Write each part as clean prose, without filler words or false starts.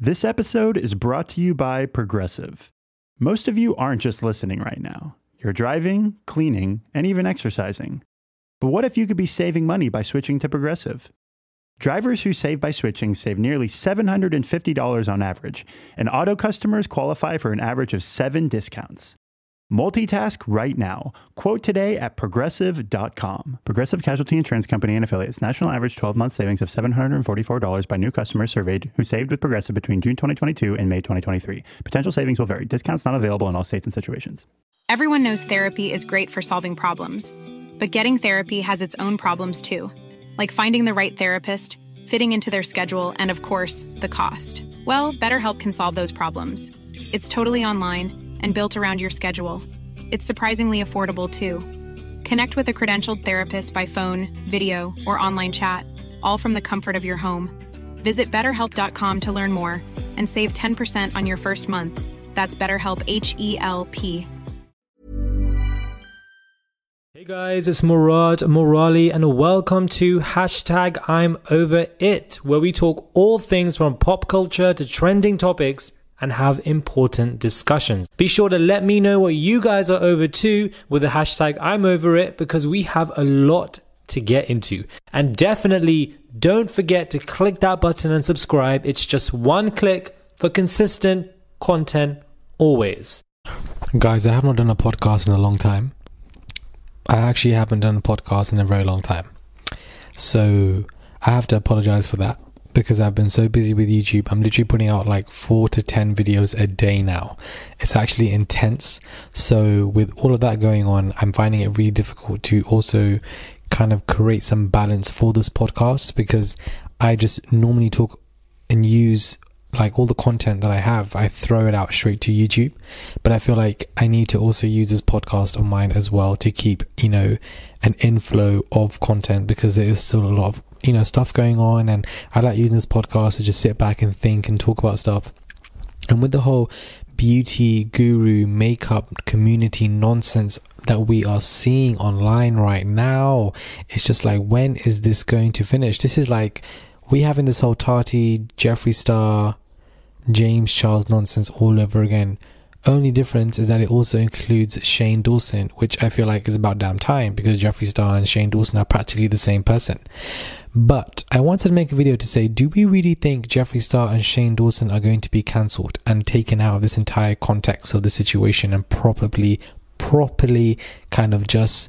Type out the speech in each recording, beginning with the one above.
This episode is brought to you by Progressive. Most of you aren't just listening right now. You're driving, cleaning, and even exercising. But what if you could be saving money by switching to Progressive? Drivers who save by switching save nearly $750 on average, and auto customers qualify for an average of 7 discounts. Multitask right now. Quote today at Progressive.com. Progressive Casualty Insurance Company and Affiliates. National average 12-month savings of $744 by new customers surveyed who saved with Progressive between June 2022 and May 2023. Potential savings will vary. Discounts not available in all states and situations. Everyone knows therapy is great for solving problems. But getting therapy has its own problems too. Like finding the right therapist, fitting into their schedule, and of course, the cost. Well, BetterHelp can solve those problems. It's totally online and built around your schedule. It's surprisingly affordable, too. Connect with a credentialed therapist by phone, video, or online chat, all from the comfort of your home. Visit BetterHelp.com to learn more and save 10% on your first month. That's BetterHelp, H-E-L-P. Hey guys, it's Murad Morali and welcome to #I'mOverIt, where we talk all things from pop culture to trending topics and have important discussions. Be sure to let me know what you guys are over to with the #I'mOverIt, because we have a lot to get into. And definitely don't forget to click that button and subscribe. It's just one click for consistent content always. Guys, I have not done a podcast in a long time. I actually haven't done a podcast in a very long time. So I have to apologize for that, because I've been so busy with YouTube. I'm literally putting out like 4 to 10 videos a day now. It's actually intense. So with all of that going on, I'm finding it really difficult to also kind of create some balance for this podcast, because I just normally talk and use like all the content that I have, I throw it out straight to YouTube. But I feel like I need to also use this podcast of mine as well to keep, an inflow of content, because there is still a lot of stuff going on, and I like using this podcast to just sit back and think and talk about stuff. And with the whole beauty guru makeup community nonsense that we are seeing online right now, it's just like, when is this going to finish? This is like we having this whole Tati, Jeffree Star, James Charles nonsense all over again. Only difference is that it also includes Shane Dawson, which I feel like is about damn time, because Jeffree Star and Shane Dawson are practically the same person. But I wanted to make a video to say, do we really think Jeffree Star and Shane Dawson are going to be cancelled and taken out of this entire context of the situation and properly kind of just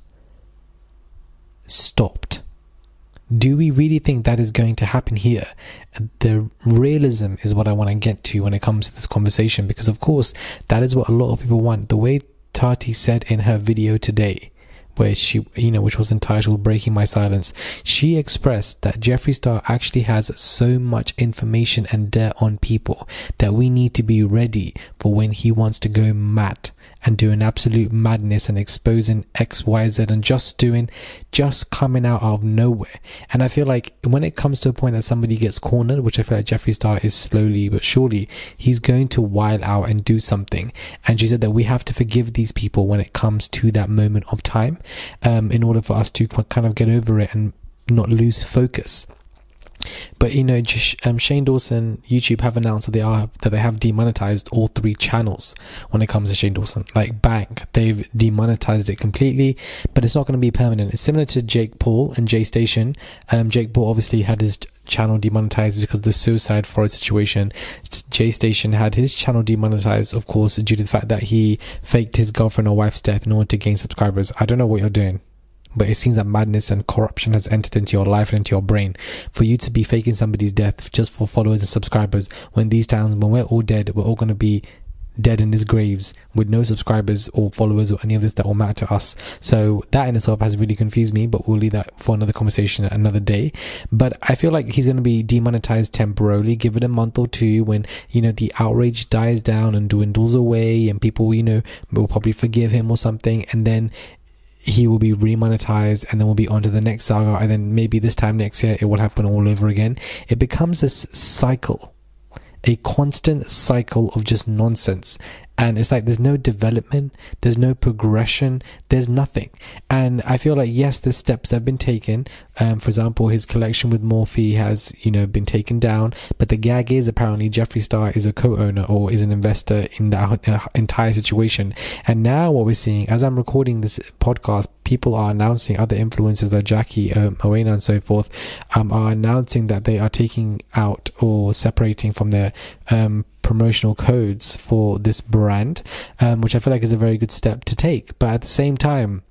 stopped? Do we really think that is going to happen here? The realism is what I want to get to when it comes to this conversation, because of course that is what a lot of people want. The way Tati said in her video today, where she, which was entitled Breaking My Silence, she expressed that Jeffree Star actually has so much information and dirt on people that we need to be ready for when he wants to go mad and do an absolute madness and exposing X, Y, Z, and just coming out of nowhere. And I feel like when it comes to a point that somebody gets cornered, which I feel like Jeffree Star is slowly but surely, he's going to wild out and do something. And she said that we have to forgive these people when it comes to that moment of time, in order for us to kind of get over it and not lose focus. But Shane Dawson, YouTube have announced that they have demonetized all 3 channels when it comes to Shane Dawson. Like bang, they've demonetized it completely, but it's not going to be permanent. It's similar to Jake Paul and Jay Station. Jake Paul obviously had his channel demonetized because of the suicide forest situation. Jay Station had his channel demonetized, of course, due to the fact that he faked his girlfriend or wife's death in order to gain subscribers. I don't know what you're doing, but it seems that madness and corruption has entered into your life and into your brain for you to be faking somebody's death just for followers and subscribers, when these times when we're all dead, we're all going to be dead in these graves with no subscribers or followers or any of this that will matter to us. So that in itself has really confused me, but we'll leave that for another conversation another day. But I feel like he's going to be demonetized temporarily. Give it a month or two when the outrage dies down and dwindles away, and people will probably forgive him or something, and then he will be remonetized, and then we'll be on to the next saga, and then maybe this time next year it will happen all over again. It becomes this cycle, a constant cycle of just nonsense. And it's like there's no development, there's no progression, there's nothing. And I feel like, yes, the steps have been taken. For example, his collection with Morphe has, been taken down. But the gag is apparently Jeffree Star is a co-owner or is an investor in that entire situation. And now what we're seeing, as I'm recording this podcast, people are announcing, other influencers like Jackie Owena and so forth, are announcing that they are taking out or separating from their promotional codes for this brand, which I feel like is a very good step to take. But at the same time,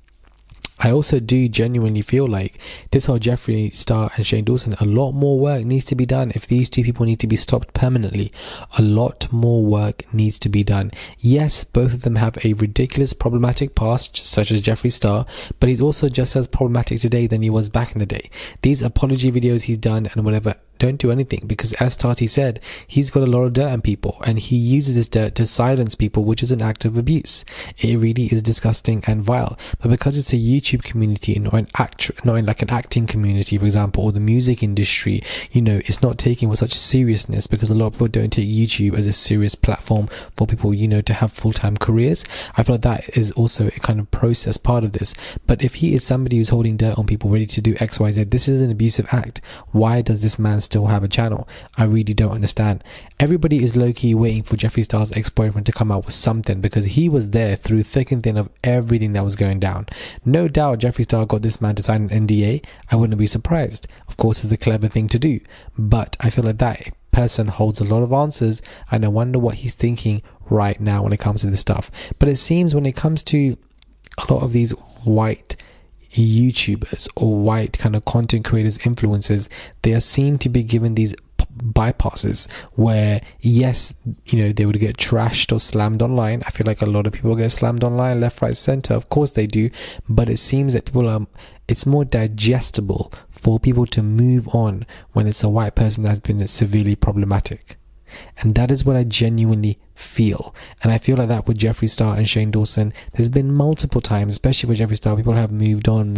I also do genuinely feel like this whole Jeffree Star and Shane Dawson, a lot more work needs to be done. If these two people need to be stopped permanently, a lot more work needs to be done. Yes, both of them have a ridiculous problematic past, such as Jeffree Star, but he's also just as problematic today than he was back in the day. These apology videos he's done and whatever don't do anything, because as Tati said, he's got a lot of dirt on people and he uses this dirt to silence people, which is an act of abuse. It really is disgusting and vile. But because it's a YouTube community and not in like an acting community, for example, or the music industry, it's not taken with such seriousness, because a lot of people don't take YouTube as a serious platform for people, to have full-time careers. I feel like that is also a kind of process part of this. But if he is somebody who's holding dirt on people, ready to do X, Y, Z, this is an abusive act. Why does this man still have a channel? I really don't understand. Everybody is low-key waiting for Jeffree Star's ex-boyfriend to come out with something, because he was there through thick and thin of everything that was going down. No doubt Jeffree Star got this man to sign an NDA. I wouldn't be surprised. Of course, it's a clever thing to do, but I feel like that person holds a lot of answers, and I wonder what he's thinking right now when it comes to this stuff. But it seems when it comes to a lot of these white YouTubers or white kind of content creators, influencers, they seem to be given these bypasses where, yes, they would get trashed or slammed online. I feel like a lot of people get slammed online, left, right, center. Of course they do, but it seems that it's more digestible for people to move on when it's a white person that's been severely problematic. And that is what I genuinely feel. And I feel like that with Jeffree Star and Shane Dawson. There's been multiple times, especially with Jeffree Star, people have moved on.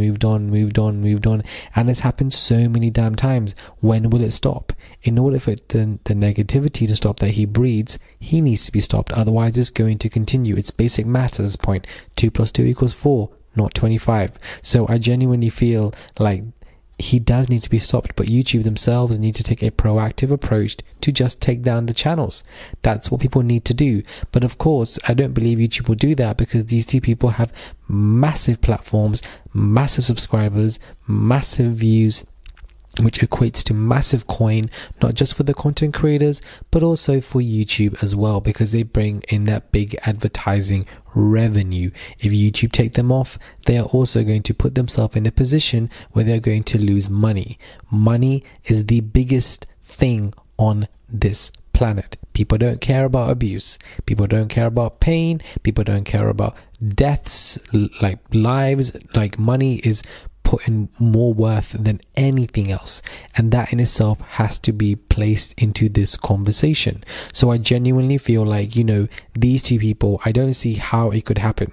And it's happened so many damn times. When will it stop? In order for the negativity to stop that he breeds, he needs to be stopped. Otherwise, it's going to continue. It's basic math at this point. 2 + 2 = 4, not 25. So I genuinely feel like he does need to be stopped, but YouTube themselves need to take a proactive approach to just take down the channels. That's what people need to do. But of course, I don't believe YouTube will do that, because these two people have massive platforms, massive subscribers, massive views, which equates to massive coin, not just for the content creators, but also for YouTube as well, because they bring in that big advertising revenue. If YouTube take them off, they are also going to put themselves in a position where they're going to lose money. Money is the biggest thing on this planet. People don't care about abuse. People don't care about pain. People don't care about deaths, like lives. Like money is put in more worth than anything else, and that in itself has to be placed into this conversation. So I genuinely feel like, these two people, I don't see how it could happen.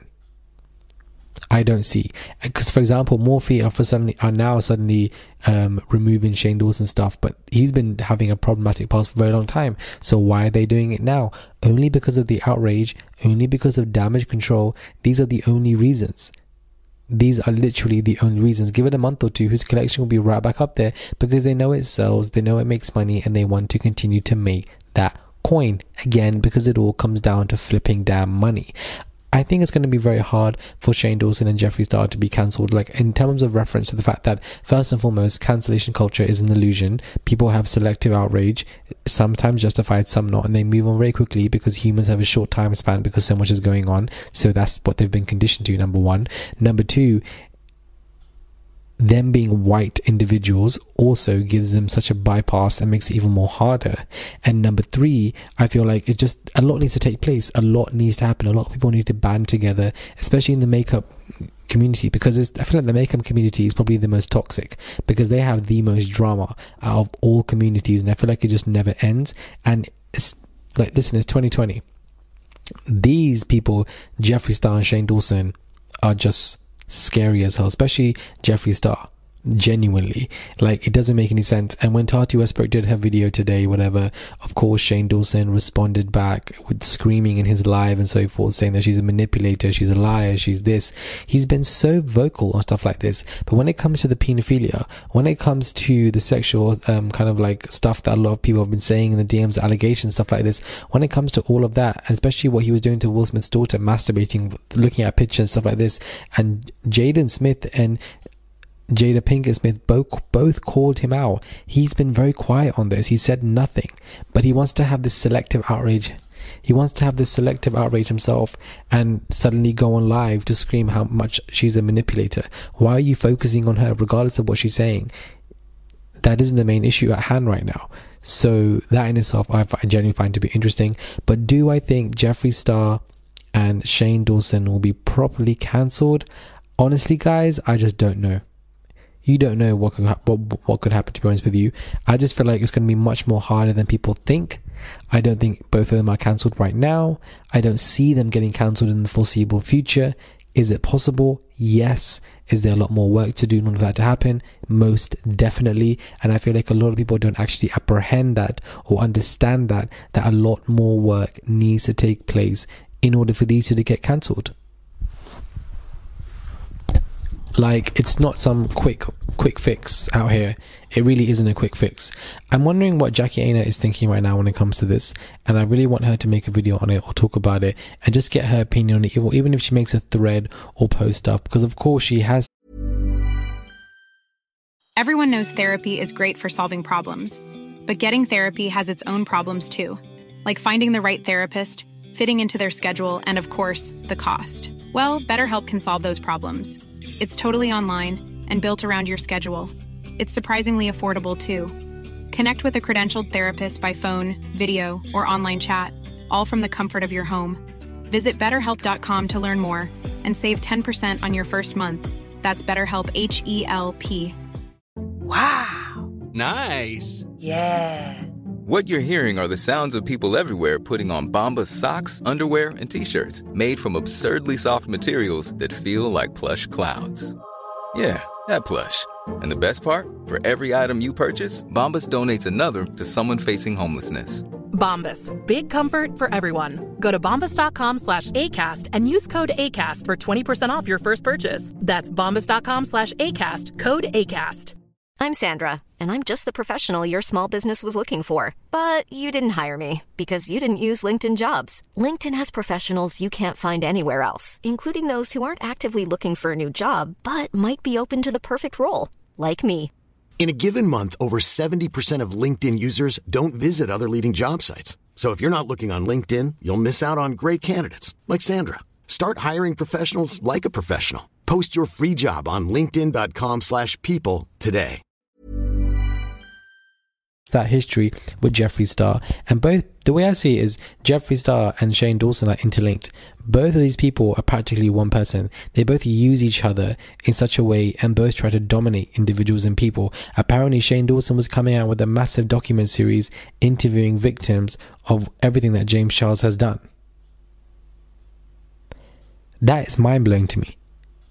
I don't see, because for example, Morphe are now suddenly removing Shane Dawson stuff, but he's been having a problematic past for a very long time. So why are they doing it now? Only because of the outrage, only because of damage control. These are the only reasons. These are literally the only reasons. Give it a month or two, his collection will be right back up there, because they know it sells, they know it makes money, and they want to continue to make that coin again, because it all comes down to flipping damn money. I think it's going to be very hard for Shane Dawson and Jeffree Star to be cancelled, like in terms of reference to the fact that, first and foremost, cancellation culture is an illusion. People have selective outrage, sometimes justified, some not, and they move on very quickly because humans have a short time span because so much is going on. So that's what they've been conditioned to, number one. Number two, them being white individuals also gives them such a bypass and makes it even more harder. And number three, I feel like it just, a lot needs to take place, a lot needs to happen, a lot of people need to band together, especially in the makeup community, because I feel like the makeup community is probably the most toxic, because they have the most drama out of all communities, and I feel like it just never ends. And it's like, listen, it's 2020. These people, Jeffree Star and Shane Dawson, are just scary as hell, especially Jeffree Star. genuinely. Like, it doesn't make any sense. And when Tati Westbrook did her video today, whatever, of course Shane Dawson responded back with screaming in his live and so forth, saying that she's a manipulator, she's a liar, she's this. He's been so vocal on stuff like this. But when it comes to the pedophilia, when it comes to the sexual kind of like stuff that a lot of people have been saying in the DMs, allegations, stuff like this, when it comes to all of that, and especially what he was doing to Will Smith's daughter, masturbating, looking at pictures, stuff like this, and Jaden Smith and Jada Pinkett Smith both called him out. He's been very quiet on this. He said nothing, but he wants to have this selective outrage. He wants to have this selective outrage himself and suddenly go on live to scream how much she's a manipulator. Why are you focusing on her regardless of what she's saying? That isn't the main issue at hand right now. So that in itself I genuinely find to be interesting. But do I think Jeffree Star and Shane Dawson will be properly cancelled? Honestly, guys, I just don't know. You don't know what could happen, to be honest with you. I just feel like it's going to be much more harder than people think. I don't think both of them are cancelled right now. I don't see them getting cancelled in the foreseeable future. Is it possible? Yes. Is there a lot more work to do in order for that to happen? Most definitely. And I feel like a lot of people don't actually apprehend that or understand that a lot more work needs to take place in order for these two to get cancelled. Like, it's not some quick fix out here. It really isn't a quick fix. I'm wondering what Jackie Aina is thinking right now when it comes to this, and I really want her to make a video on it or talk about it and just get her opinion on it, even if she makes a thread or post stuff, because of course she has. Everyone knows therapy is great for solving problems, but getting therapy has its own problems too, like finding the right therapist, fitting into their schedule, and of course, the cost. Well, BetterHelp can solve those problems. It's totally online and built around your schedule. It's surprisingly affordable, too. Connect with a credentialed therapist by phone, video, or online chat, all from the comfort of your home. Visit BetterHelp.com to learn more and save 10% on your first month. That's BetterHelp, H-E-L-P. Wow. Nice. Yeah. What you're hearing are the sounds of people everywhere putting on Bombas socks, underwear, and T-shirts made from absurdly soft materials that feel like plush clouds. Yeah, that plush. And the best part? For every item you purchase, Bombas donates another to someone facing homelessness. Bombas. Big comfort for everyone. Go to bombas.com/ACAST and use code ACAST for 20% off your first purchase. That's bombas.com/ACAST, code ACAST. I'm Sandra, and I'm just the professional your small business was looking for. But you didn't hire me because you didn't use LinkedIn Jobs. LinkedIn has professionals you can't find anywhere else, including those who aren't actively looking for a new job, but might be open to the perfect role, like me. In a given month, over 70% of LinkedIn users don't visit other leading job sites. So if you're not looking on LinkedIn, you'll miss out on great candidates, like Sandra. Start hiring professionals like a professional. Post your free job on linkedin.com/people today. That history with Jeffree Star, and both, the way I see it is Jeffree Star and Shane Dawson are interlinked. Both of these people are practically one person. They both use each other in such a way and both try to dominate individuals and people. Apparently Shane Dawson was coming out with a massive document series interviewing victims of everything that James Charles has done. That is mind-blowing to me.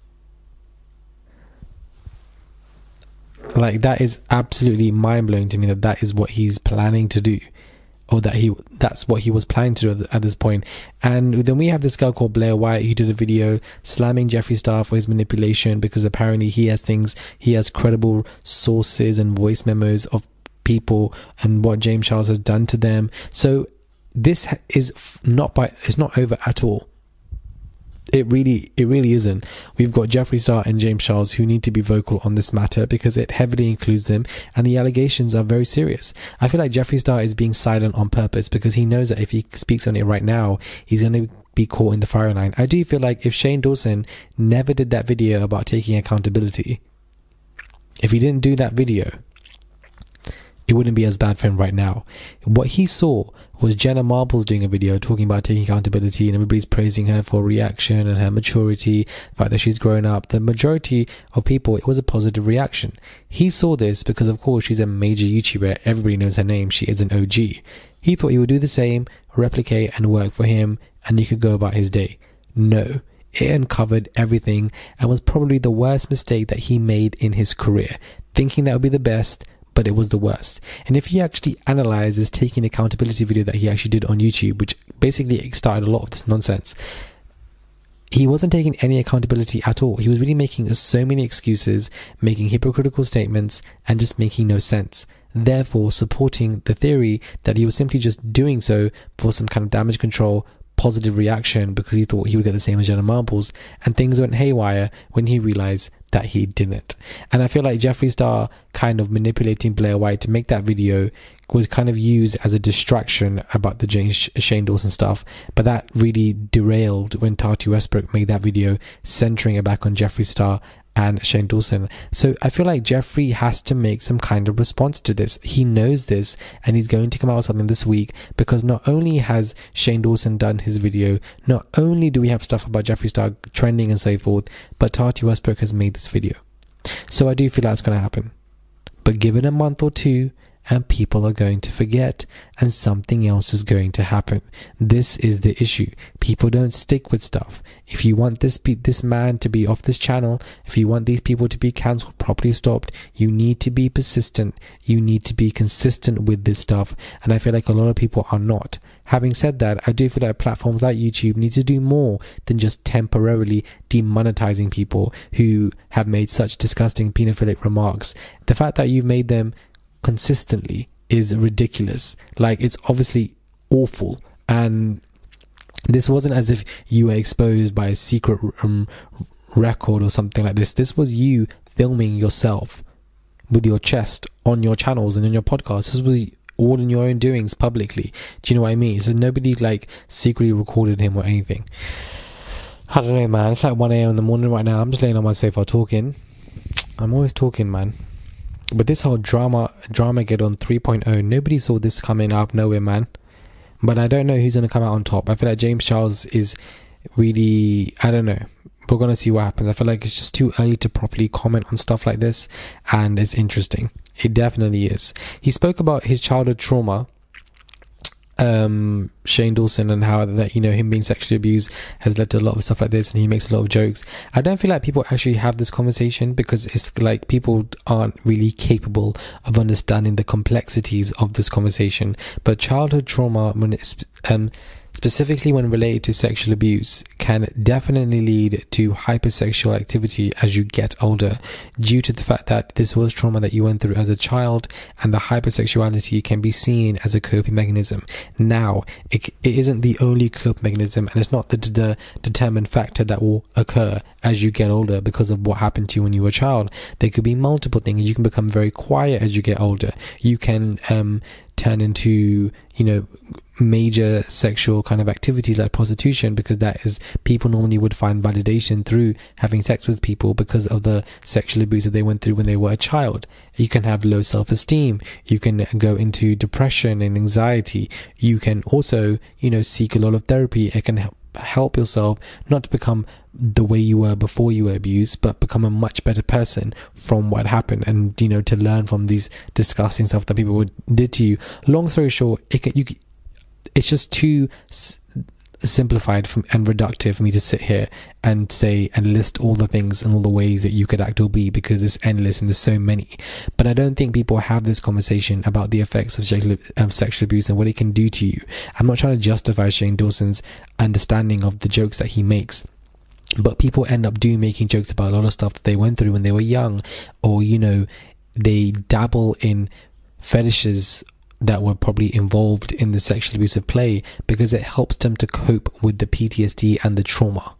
Like, that is absolutely mind-blowing to me that is what he's planning to do, or that's what he was planning to do at this point. And then we have this girl called Blair White who did a video slamming Jeffree Star for his manipulation, because apparently he has credible sources and voice memos of people and what James Charles has done to them. So this is it's not over at all. It really isn't. We've got Jeffree Star and James Charles who need to be vocal on this matter because it heavily includes them and the allegations are very serious. I feel like Jeffree Star is being silent on purpose because he knows that if he speaks on it right now, he's going to be caught in the firing line. I do feel like if Shane Dawson never did that video about taking accountability, if he didn't do that video, it wouldn't be as bad for him right now. What he saw was Jenna Marbles doing a video talking about taking accountability, and everybody's praising her for reaction and her maturity, the fact that she's grown up. The majority of people, it was a positive reaction. He saw this because, of course, she's a major YouTuber. Everybody knows her name. She is an OG. He thought he would do the same, replicate and work for him, and he could go about his day. No. It uncovered everything and was probably the worst mistake that he made in his career, thinking that would be the best, but it was the worst. And if you actually analyze this taking accountability video that he actually did on YouTube, which basically started a lot of this nonsense, he wasn't taking any accountability at all. He was really making so many excuses, making hypocritical statements, and just making no sense. Therefore, supporting the theory that he was simply just doing so for some kind of damage control, positive reaction, because he thought he would get the same as Jenna Marbles, and things went haywire when he realized that he didn't. And I feel like Jeffree Star kind of manipulating Blair White to make that video was kind of used as a distraction about the Shane Dawson stuff, but that really derailed when Tati Westbrook made that video centering it back on Jeffree Star and Shane Dawson. So I feel like Jeffree has to make some kind of response to this. He knows this, and he's going to come out with something this week, because not only has Shane Dawson done his video, not only do we have stuff about Jeffree Star trending and so forth, but Tati Westbrook has made this video. So I do feel that's going to happen. But give it a month or two, and people are going to forget, and something else is going to happen. This is the issue. People don't stick with stuff. If you want this man to be off this channel, if you want these people to be cancelled, properly stopped, you need to be persistent. You need to be consistent with this stuff. And I feel like a lot of people are not. Having said that, I do feel like platforms like YouTube need to do more than just temporarily demonetizing people who have made such disgusting pedophilic remarks. The fact that you've made them consistently is ridiculous. Like, it's obviously awful, and this wasn't as if you were exposed by a secret record or something like this. This was you filming yourself with your chest on your channels and on your podcast. This was all in your own doings publicly. Do you know what I mean? So nobody like secretly recorded him or anything. I don't know, man. It's like 1 a.m. in the morning right now. I'm just laying on my sofa talking. I'm always talking, man. But this whole Dramageddon 3.0, nobody saw this coming out of nowhere, man. But I don't know who's going to come out on top. I feel like James Charles is really, I don't know. We're going to see what happens. I feel like it's just too early to properly comment on stuff like this. And it's interesting. It definitely is. He spoke about his childhood trauma, Shane Dawson, and how that, you know, him being sexually abused has led to a lot of stuff like this, and he makes a lot of jokes. I don't feel like people actually have this conversation, because it's like people aren't really capable of understanding the complexities of this conversation. But childhood trauma, when it's specifically when related to sexual abuse, can definitely lead to hypersexual activity as you get older, due to the fact that this was trauma that you went through as a child, and the hypersexuality can be seen as a coping mechanism. Now, it isn't the only coping mechanism, and it's not the determined factor that will occur as you get older because of what happened to you when you were a child. There could be multiple things. You can become very quiet as you get older. You can turn into, you know, major sexual kind of activity like prostitution, because that is, people normally would find validation through having sex with people because of the sexual abuse that they went through when they were a child. You can have low self-esteem. You can go into depression and anxiety. You can also, you know, seek a lot of therapy. It can help yourself not to become the way you were before you were abused, but become a much better person from what happened, and, you know, to learn from these disgusting stuff that people did to you. Long story short, it's just too simplified and reductive for me to sit here and say and list all the things and all the ways that you could act or be, because it's endless and there's so many. But I don't think people have this conversation about the effects of sexual abuse and what it can do to you. I'm not trying to justify Shane Dawson's understanding of the jokes that he makes, but people end up making jokes about a lot of stuff that they went through when they were young, or, you know, they dabble in fetishes that were probably involved in the sexual abusive play, because it helps them to cope with the PTSD and the trauma.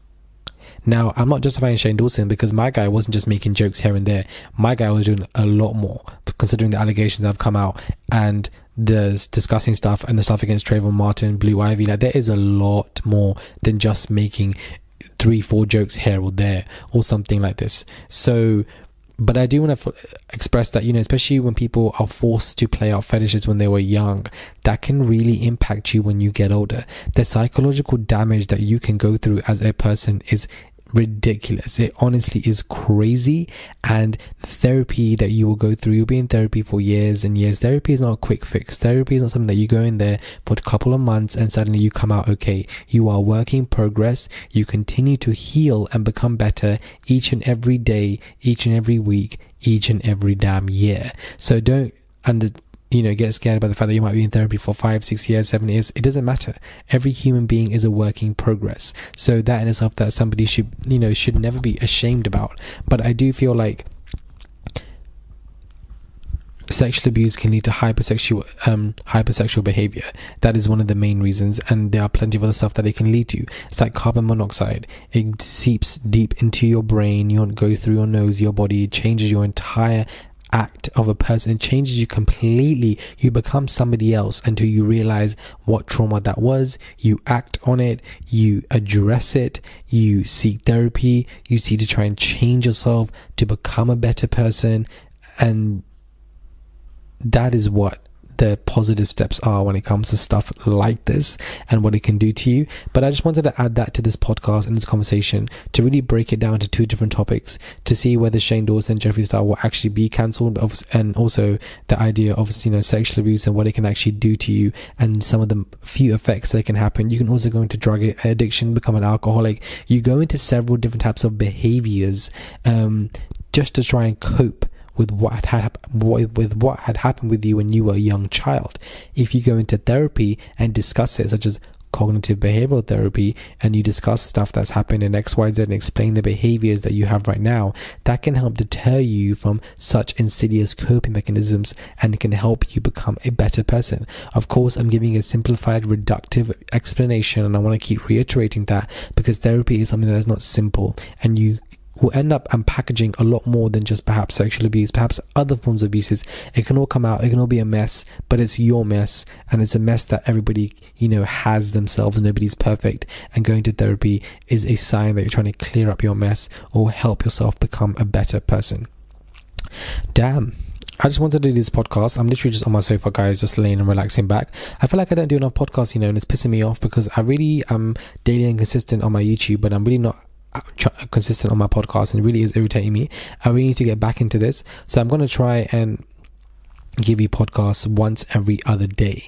Now, I'm not justifying Shane Dawson, because my guy wasn't just making jokes here and there. My guy was doing a lot more, considering the allegations that have come out and the disgusting stuff and the stuff against Trayvon Martin, Blue Ivy. Like, there is a lot more than just making 3-4 jokes here or there or something like this. So, but I do want to express that, you know, especially when people are forced to play out fetishes when they were young, that can really impact you when you get older. The psychological damage that you can go through as a person is ridiculous. It honestly is crazy. And therapy that you will go through, you'll be in therapy for years and years. Therapy is not a quick fix. Therapy is not something that you go in there for a couple of months and suddenly you come out okay. You are work in progress. You continue to heal and become better each and every day, each and every week, each and every damn year. So don't get scared by the fact that you might be in therapy for 5, 6 years, 7 years. It doesn't matter. Every human being is a work in progress. So that in itself, that somebody should never be ashamed about. But I do feel like sexual abuse can lead to hypersexual behavior. That is one of the main reasons, and there are plenty of other stuff that it can lead to. It's like carbon monoxide. It seeps deep into your brain, goes through your nose, your body, it changes your entire act of a person. It changes you completely. You become somebody else until you realize what trauma that was. You act on it, you address it, you seek therapy, you seek to try and change yourself to become a better person. And that is what the positive steps are when it comes to stuff like this and what it can do to you. But I just wanted to add that to this podcast and this conversation to really break it down to 2 different topics, to see whether Shane Dawson and Jeffree Star will actually be cancelled, and also the idea of sexual abuse and what it can actually do to you and some of the few effects that can happen. You can also go into drug addiction, become an alcoholic. You go into several different types of behaviors just to try and cope with what had happened with you when you were a young child. If you go into therapy and discuss it, such as cognitive behavioral therapy, and you discuss stuff that's happened in XYZ and explain the behaviors that you have right now, that can help deter you from such insidious coping mechanisms, and it can help you become a better person. Of course, I'm giving a simplified, reductive explanation, and I want to keep reiterating that because therapy is something that is not simple, and you will end up unpackaging a lot more than just perhaps sexual abuse, perhaps other forms of abuses. It can all come out, it can all be a mess, but it's your mess, and it's a mess that everybody has themselves. Nobody's perfect, and going to therapy is a sign that you're trying to clear up your mess or help yourself become a better person. Damn, I just wanted to do this podcast. I'm literally just on my sofa, guys, just laying and relaxing back. I feel like I don't do enough podcasts, and it's pissing me off because I really am daily and consistent on my YouTube, but I'm really not consistent on my podcast, and it really is irritating me. I really need to get back into this, so I'm going to try and give you podcasts once every other day,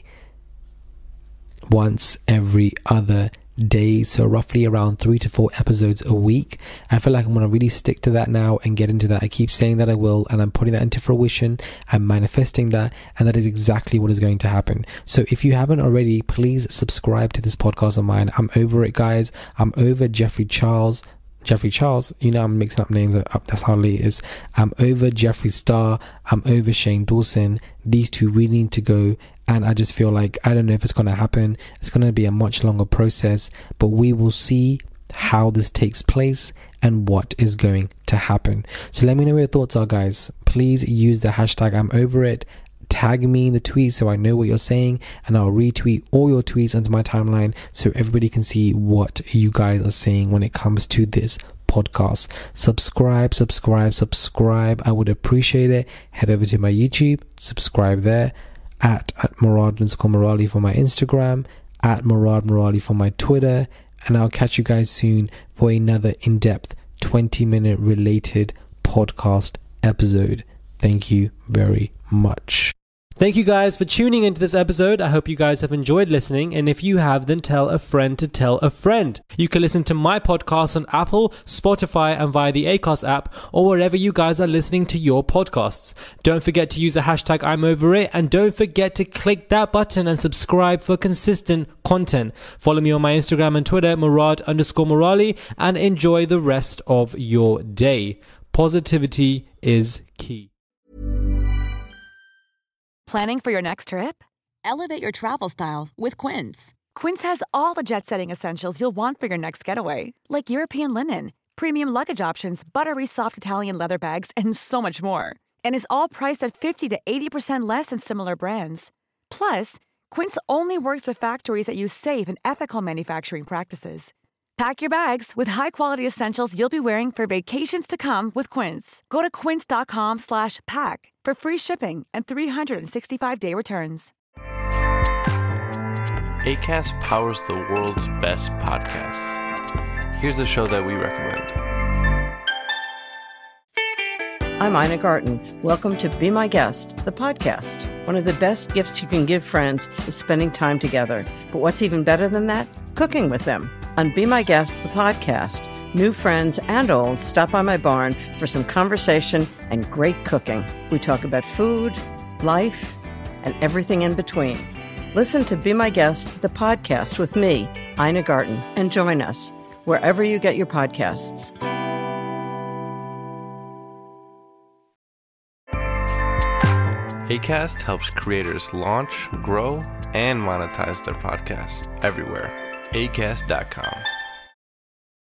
so roughly around 3 to 4 episodes a week. I feel like I'm going to really stick to that now and get into that. I keep saying that I will, and I'm putting that into fruition. I'm manifesting that, and that is exactly what is going to happen. So if you haven't already, please subscribe to this podcast of mine. I'm over it, guys. I'm over Jeffree Charles, I'm mixing up names up. That's hardly it is. I'm over Jeffree Star. I'm over Shane Dawson. These 2 really need to go. And I just feel like, I don't know if it's going to happen. It's going to be a much longer process, but we will see how this takes place and what is going to happen. So let me know what your thoughts are, guys. Please use the hashtag I'm over it. Tag me in the tweet so I know what you're saying, and I'll retweet all your tweets onto my timeline so everybody can see what you guys are saying when it comes to this podcast. Subscribe. I would appreciate it. Head over to my YouTube, subscribe there, at Murad_Murali for my Instagram, at Murad Murali for my Twitter, and I'll catch you guys soon for another in-depth 20-minute related podcast episode. Thank you very much. Thank you guys for tuning into this episode. I hope you guys have enjoyed listening, and if you have, then tell a friend to tell a friend. You can listen to my podcast on Apple, Spotify, and via the Acast app, or wherever you guys are listening to your podcasts. Don't forget to use the hashtag I'm over it, and don't forget to click that button and subscribe for consistent content. Follow me on my Instagram and Twitter, Murad_Murali, and enjoy the rest of your day. Positivity is key. Planning for your next trip? Elevate your travel style with Quince. Quince has all the jet-setting essentials you'll want for your next getaway, like European linen, premium luggage options, buttery soft Italian leather bags, and so much more. And is all priced at 50 to 80% less than similar brands. Plus, Quince only works with factories that use safe and ethical manufacturing practices. Pack your bags with high-quality essentials you'll be wearing for vacations to come with Quince. Go to quince.com/pack for free shipping and 365-day returns. Acast powers the world's best podcasts. here's a show that we recommend. I'm Ina Garten. Welcome to Be My Guest, the podcast. One of the best gifts you can give friends is spending time together. But what's even better than that? Cooking with them. On Be My Guest, the podcast, new friends and old stop by my barn for some conversation and great cooking. We talk about food, life, and everything in between. Listen to Be My Guest, the podcast with me, Ina Garten, and join us wherever you get your podcasts. Acast helps creators launch, grow, and monetize their podcasts everywhere. Acast.com.